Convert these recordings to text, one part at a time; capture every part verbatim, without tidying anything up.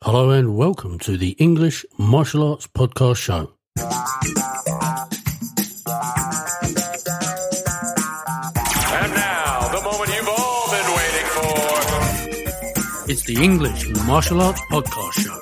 Hello and welcome to the English Martial Arts Podcast Show. And now, the moment you've all been waiting for. It's the English Martial Arts Podcast Show.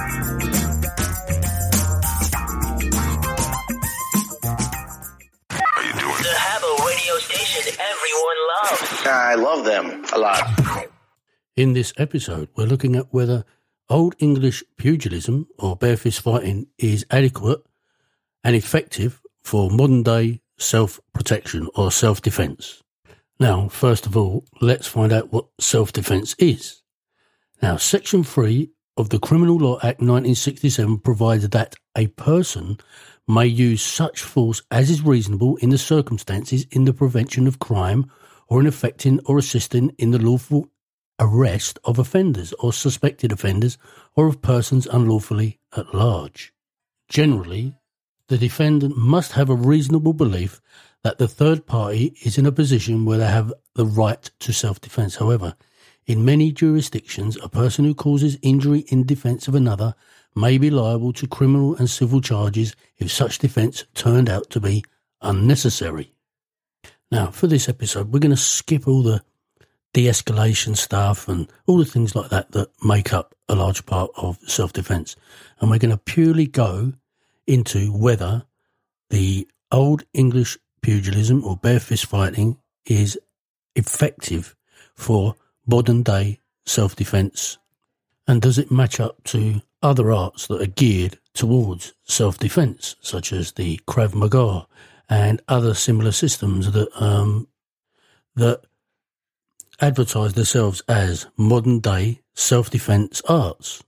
The Habbo radio station everyone loves. I love them a lot. In this episode, we're looking at whether Old English pugilism or bare fist fighting is adequate and effective for modern day self-protection or self-defense. Now, first of all, let's find out what self-defense is. Now, Section three of the Criminal Law Act nineteen sixty-seven provides that a person may use such force as is reasonable in the circumstances in the prevention of crime or in effecting or assisting in the lawful arrest of offenders or suspected offenders or of persons unlawfully at large. Generally, the defendant must have a reasonable belief that the third party is in a position where they have the right to self-defence. However, in many jurisdictions, a person who causes injury in defence of another may be liable to criminal and civil charges if such defence turned out to be unnecessary. Now, for this episode, we're going to skip all the de-escalation stuff and all the things like that that make up a large part of self-defence. And we're going to purely go into whether the Old English pugilism or bare fist fighting is effective for modern day self-defence, and does it match up to other arts that are geared towards self-defence, such as the Krav Maga and other similar systems that um, that advertise themselves as modern day self-defence arts.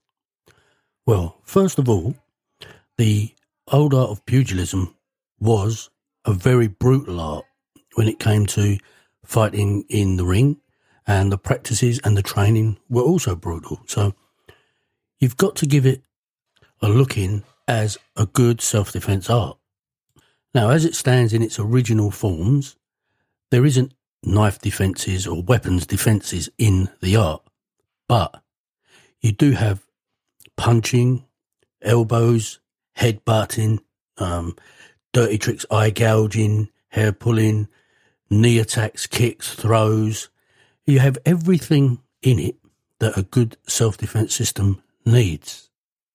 Well, first of all, the old art of pugilism was a very brutal art when it came to fighting in the ring, and the practices and the training were also brutal. So you've got to give it a look in as a good self-defence art. Now, as it stands in its original forms, there isn't knife defences or weapons defences in the art, but you do have punching, elbows, head-butting, um, dirty tricks, eye gouging, hair pulling, knee attacks, kicks, throws. You have everything in it that a good self-defense system needs.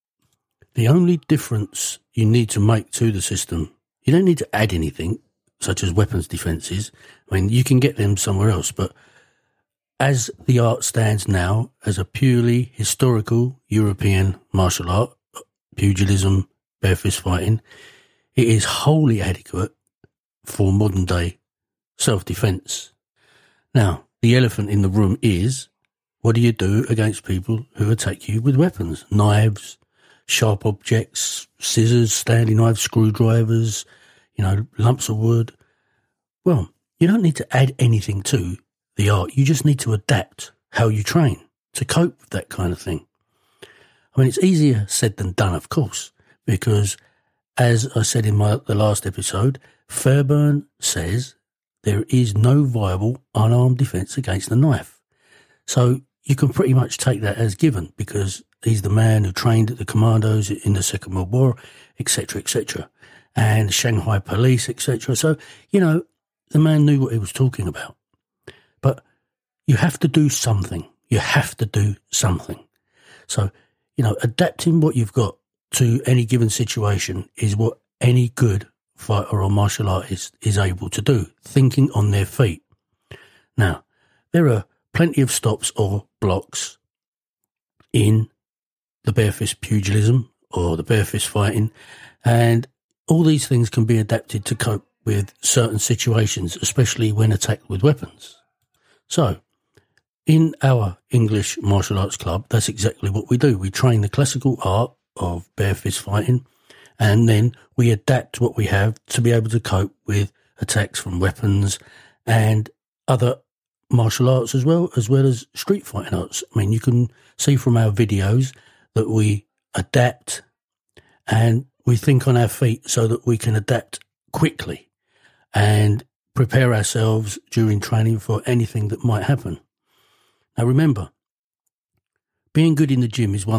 The only difference you need to make to the system, you don't need to add anything, such as weapons defences. I mean, you can get them somewhere else, but as the art stands now, as a purely historical European martial art, pugilism, bare fist fighting, it is wholly adequate for modern day self-defense. Now, the elephant in the room is, what do you do against people who attack you with weapons? Knives, sharp objects, scissors, Stanley knives, screwdrivers, you know, lumps of wood. Well, you don't need to add anything to the art. You just need to adapt how you train to cope with that kind of thing. I mean, it's easier said than done, of course, because as I said in my the last episode, Fairbairn says there is no viable unarmed defence against the knife. So you can pretty much take that as given because he's the man who trained at the commandos in the Second World War, et cetera, et cetera, and Shanghai police, et cetera. So, you know, the man knew what he was talking about. But you have to do something. You have to do something. So, you know, adapting what you've got to any given situation is what any good fighter or martial artist is able to do, thinking on their feet. Now, there are plenty of stops or blocks in the bare fist pugilism or the bare fist fighting, and all these things can be adapted to cope with certain situations, especially when attacked with weapons. So, in our English Martial Arts Club, that's exactly what we do. We train the classical art of bare fist fighting, and then we adapt what we have to be able to cope with attacks from weapons and other martial arts as well, as well as street fighting arts. I mean, you can see from our videos that we adapt and we think on our feet so that we can adapt quickly and prepare ourselves during training for anything that might happen. Now remember, being good in the gym is one thing.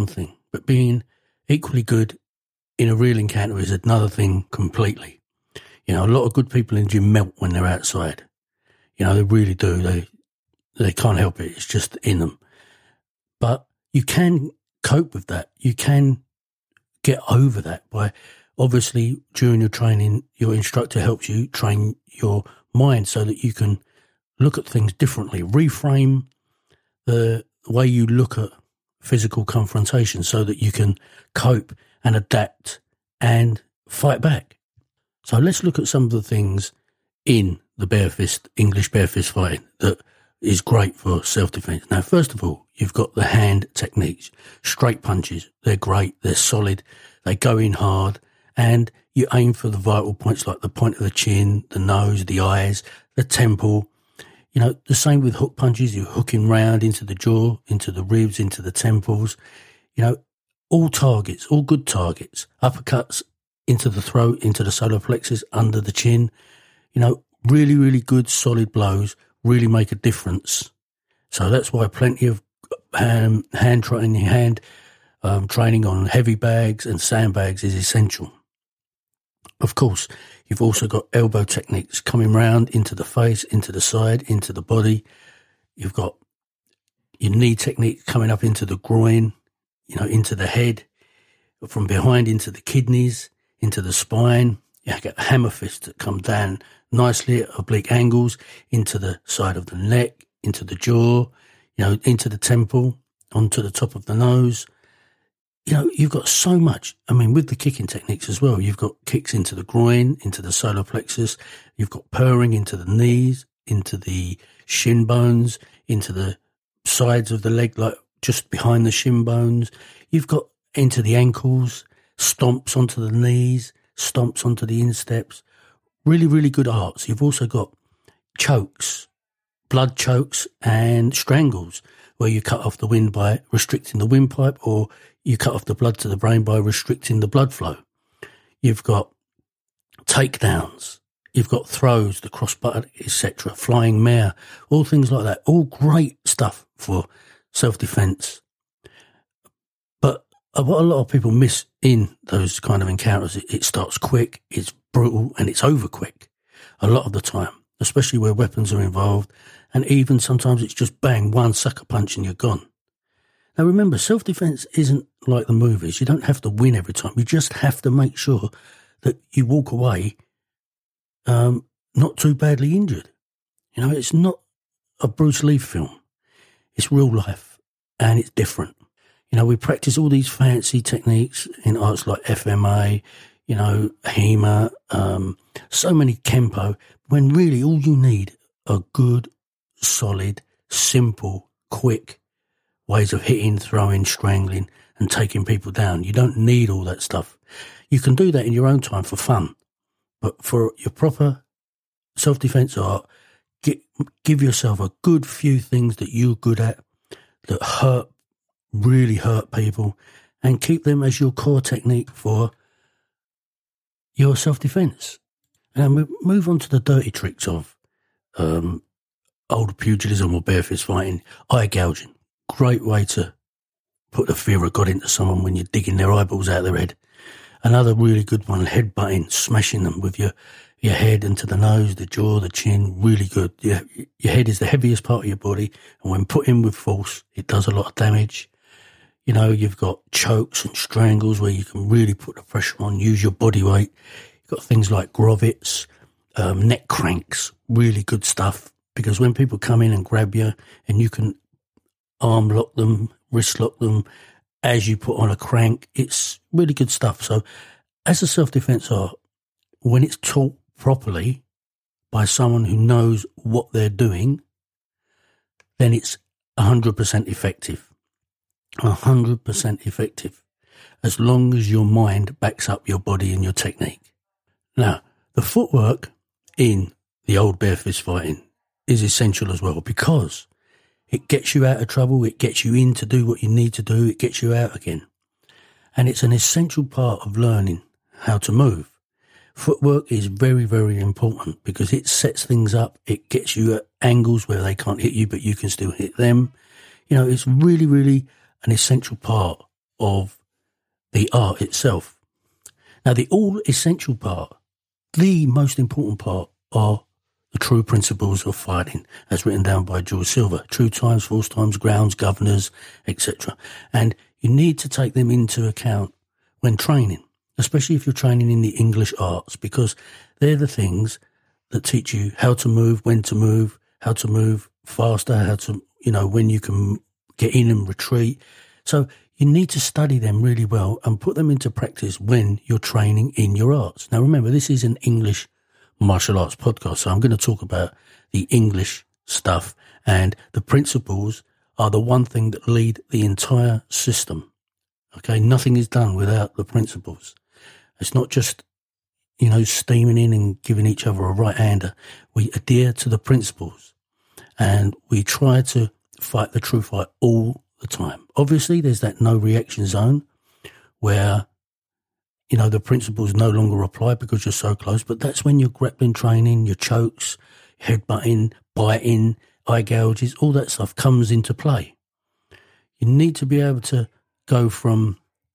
but being equally good in a real encounter is another thing completely. You know, a lot of good people in the gym melt when they're outside. You know, they really do. They they can't help it. It's just in them. But you can cope with that. You can get over that by, obviously, during your training, your instructor helps you train your mind so that you can look at things differently, reframe the way you look at physical confrontation so that you can cope and adapt and fight back. So let's look at some of the things in the bare fist, English bare fist fighting that is great for self-defense. Now, first of all, you've got the hand techniques, straight punches. They're great. They're solid. They go in hard, and you aim for the vital points like the point of the chin, the nose, the eyes, the temple. You know, the same with hook punches. You're hooking round into the jaw, into the ribs, into the temples. You know, all targets, all good targets. Uppercuts into the throat, into the solar plexus, under the chin. You know, really, really good solid blows really make a difference. So that's why plenty of um, hand training, hand um, training on heavy bags and sandbags is essential. Of course, you've also got elbow techniques coming round into the face, into the side, into the body. You've got your knee technique coming up into the groin, you know, into the head, from behind into the kidneys, into the spine. You get hammer fists that come down nicely at oblique angles into the side of the neck, into the jaw, you know, into the temple, onto the top of the nose. You know, you've got so much. I mean, with the kicking techniques as well, you've got kicks into the groin, into the solar plexus. You've got purring into the knees, into the shin bones, into the sides of the leg, like just behind the shin bones. You've got into the ankles, stomps onto the knees, stomps onto the insteps. Really, really good arts. You've also got chokes, blood chokes and strangles, where you cut off the wind by restricting the windpipe, or you cut off the blood to the brain by restricting the blood flow. You've got takedowns. You've got throws, the crossbutt, et cetera, flying mare, all things like that. All great stuff for self-defense. But what a lot of people miss in those kind of encounters, it, it starts quick, it's brutal, and it's over quick a lot of the time, especially where weapons are involved. And even sometimes it's just bang, one sucker punch and you're gone. Now remember, self-defense isn't like the movies. You don't have to win every time. You just have to make sure that you walk away um, not too badly injured. You know, it's not a Bruce Lee film. It's real life, and it's different. You know, we practice all these fancy techniques in arts like F M A, you know, HEMA, um, so many Kempo, when really all you need are good, solid, simple, quick ways of hitting, throwing, strangling, and taking people down. You don't need all that stuff. You can do that in your own time for fun. But for your proper self-defense art, get, give yourself a good few things that you're good at, that hurt, really hurt people, and keep them as your core technique for your self-defense. And we move on to the dirty tricks of um, old pugilism or bare fist fighting. Eye gouging. Great way to put the fear of God into someone when you're digging their eyeballs out of their head. Another really good one, headbutting, smashing them with your, your head into the nose, the jaw, the chin. Really good. Your, your head is the heaviest part of your body, and when put in with force, it does a lot of damage. You know, you've got chokes and strangles where you can really put the pressure on, use your body weight. You've got things like grovets, um, neck cranks, really good stuff, because when people come in and grab you, and you can arm lock them, wrist lock them as you put on a crank, it's really good stuff. So as a self-defense art, when it's taught properly by someone who knows what they're doing, then it's one hundred percent effective. one hundred percent effective, as long as your mind backs up your body and your technique. Now, the footwork in the old bare fist fighting is essential as well, because it gets you out of trouble, it gets you in to do what you need to do, it gets you out again. And it's an essential part of learning how to move. Footwork is very, very important because it sets things up, it gets you at angles where they can't hit you, but you can still hit them. You know, it's really, really an essential part of the art itself. Now, the all essential part, the most important part, are the true principles of fighting, as written down by George Silver. True times, false times, grounds, governors, et cetera. And you need to take them into account when training, especially if you're training in the English arts, because they're the things that teach you how to move, when to move, how to move faster, how to, you know, when you can get in and retreat. So you need to study them really well and put them into practice when you're training in your arts. Now, remember, this is an English martial arts podcast, so I'm going to talk about the English stuff, and the principles are the one thing that lead the entire system. Okay, nothing is done without the principles. It's not just, you know, steaming in and giving each other a right-hander. We adhere to the principles, and we try to fight the true fight all the time. Obviously, there's that no reaction zone where, you know, the principles no longer apply because you're so close, but that's when your grappling training, your chokes, headbutting, biting, eye gouges, all that stuff comes into play. You need to be able to go from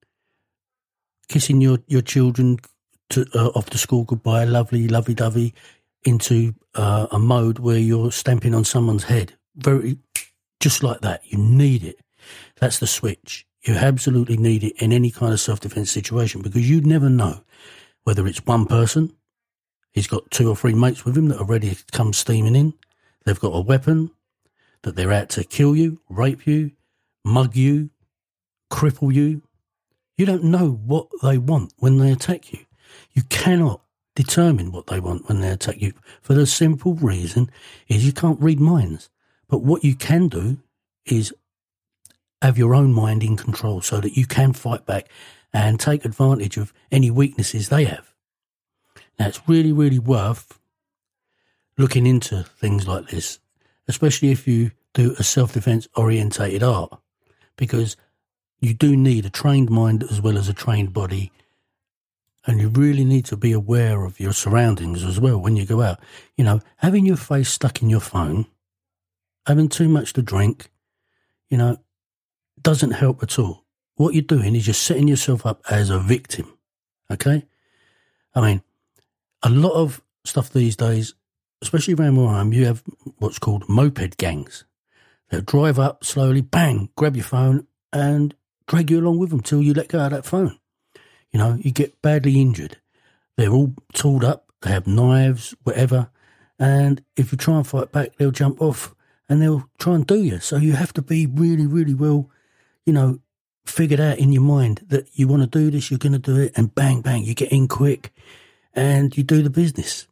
kissing your, your children to uh, off to school goodbye, lovely, lovey-dovey, into uh, a mode where you're stamping on someone's head. Very, just like that. You need it. That's the switch. You absolutely need it in any kind of self-defense situation, because you never know whether it's one person, he's got two or three mates with him that are ready to come steaming in. They've got a weapon, that they're out to kill you, rape you, mug you, cripple you. You don't know what they want when they attack you. You cannot determine what they want when they attack you, for the simple reason is you can't read minds. But what you can do is have your own mind in control so that you can fight back and take advantage of any weaknesses they have. Now, it's really, really worth looking into things like this, especially if you do a self-defense orientated art, because you do need a trained mind as well as a trained body, and you really need to be aware of your surroundings as well when you go out. You know, having your face stuck in your phone, having too much to drink, you know, doesn't help at all. What you're doing is you're setting yourself up as a victim, okay? I mean, a lot of stuff these days, especially around where I am, you have what's called moped gangs. They'll drive up slowly, bang, grab your phone and drag you along with them till you let go of that phone. You know, you get badly injured. They're all tooled up, they have knives, whatever, and if you try and fight back, they'll jump off and they'll try and do you. So you have to be really, really well, you know, figured out in your mind that you want to do this, you're going to do it, and bang, bang, you get in quick and you do the business.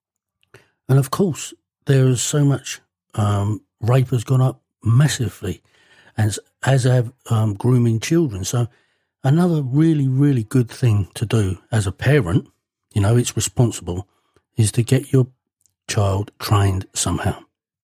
And of course, there is so much, um, rape has gone up massively, as, as have um, grooming children. So another really, really good thing to do as a parent, you know, it's responsible, is to get your child trained somehow.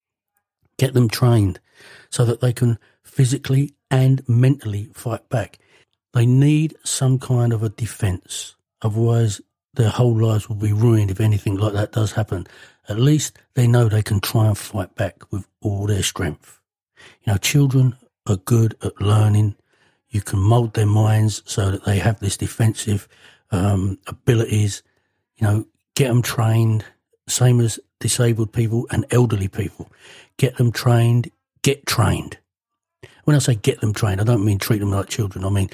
Get them trained so that they can physically and mentally fight back. They need some kind of a defence. Otherwise, their whole lives will be ruined if anything like that does happen. At least they know they can try and fight back with all their strength. You know, children are good at learning. You can mould their minds so that they have this defensive um, abilities. You know, get them trained, same as disabled people and elderly people. Get them trained, get trained. When I say get them trained, I don't mean treat them like children. I mean,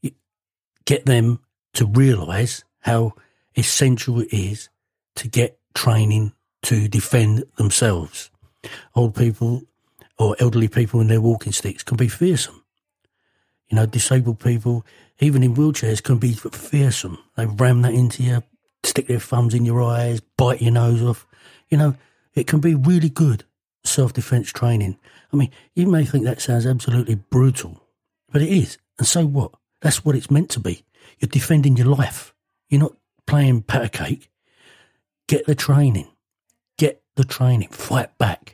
get them to realise how essential it is to get training to defend themselves. Old people or elderly people in their walking sticks can be fearsome. You know, disabled people, even in wheelchairs, can be fearsome. They ram that into you, stick their thumbs in your eyes, bite your nose off. You know, it can be really good self-defense training. I mean, you may think that sounds absolutely brutal, but it is. And so what? That's what it's meant to be. You're defending your life. You're not playing pat a cake. Get the training. Get the training. Fight back.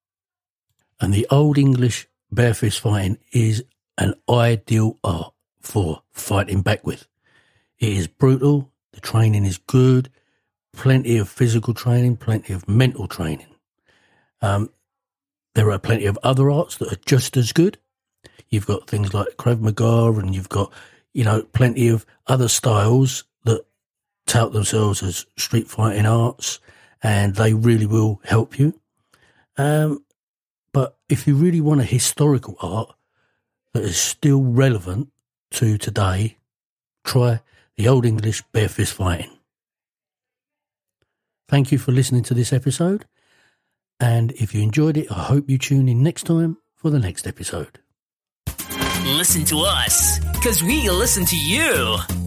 And the old English bare fist fighting is an ideal art for fighting back with. It is brutal. The training is good. Plenty of physical training, plenty of mental training. Um, there are plenty of other arts that are just as good. You've got things like Krav Maga, and you've got, you know, plenty of other styles that tout themselves as street fighting arts, and they really will help you. Um, but if you really want a historical art that is still relevant to today, try the Old English bare fist fighting. Thank you for listening to this episode, and if you enjoyed it, I hope you tune in next time for the next episode. Listen to us, because we listen to you.